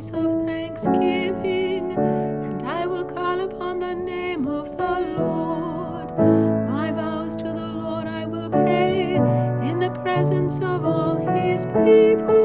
voice of thanksgiving, and I will call upon the name of the Lord. My vows to the Lord I will pay in the presence of all his people.